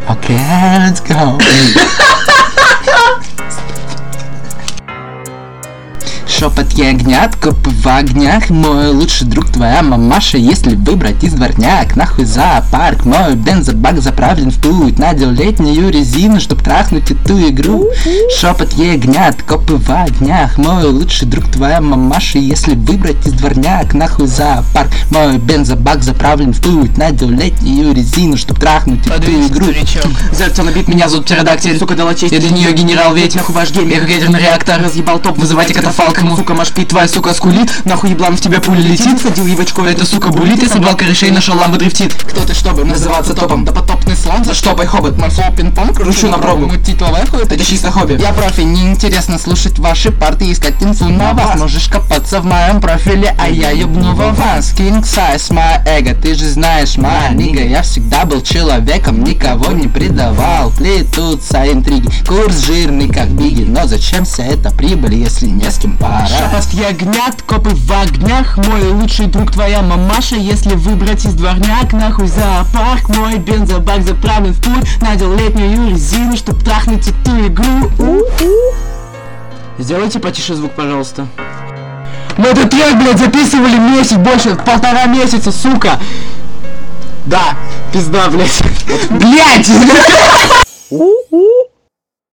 Okay, let's go. Шепот ягнят, копы в огнях. Мой лучший друг твоя мамаша. Если выбрать из дворняк, нахуй зоопарк. Мой бензобак заправлен в путь. Надел летнюю резину, чтоб трахнуть эту игру. Шепот ягнят, копы в огнях. Мой лучший друг твоя мамаша. Если выбрать из дворняк, нахуй зоопарк. Мой бензобак заправлен в путь. Надел летнюю резину, чтоб трахнуть эту игру. Зеркало набит, меня зовут Птеродактиль. Сука дала честь, я для нее генерал, ведь нахуй ваш геймер. Ядерный реактор разъебал топ, вызывайте катафалк. Ему, сука, машпит, твоя сука скулит. Нахуй еблан в тебя пуля летит. Садил ебачков, эта сука булит. Я собрал корешей, нашел ламбо дрифтит. Кто ты, чтобы называться топом? Да потопный слон, за штопай хобот. Мой флоу пинг-понг, кручу на пробу. Мутить лавай хуй, это чисто хобби. Я профи, неинтересно слушать ваши парты, искать инфу на вас. Можешь копаться в моем профиле, а я ебну в аванс. King size, my эго, ты же знаешь, моя нига. Я всегда был человеком, никого не предавал. Плетутся интриги, курс жирный как биги. Но зачем вся эта прибыль, если не с кем пора? Шепот ягнят, копы в огнях. Мой лучший друг твоя мамаша. Если выбрать из дворняк, нахуй зоопарк. Мой бензобак заправлен в путь. Надел летнюю резину, чтоб трахнуть эту игру. Сделайте потише звук, пожалуйста. Мы этот трек, блядь, записывали месяц, больше, 1,5 месяца, сука. Да, пизда, блядь. Блядь!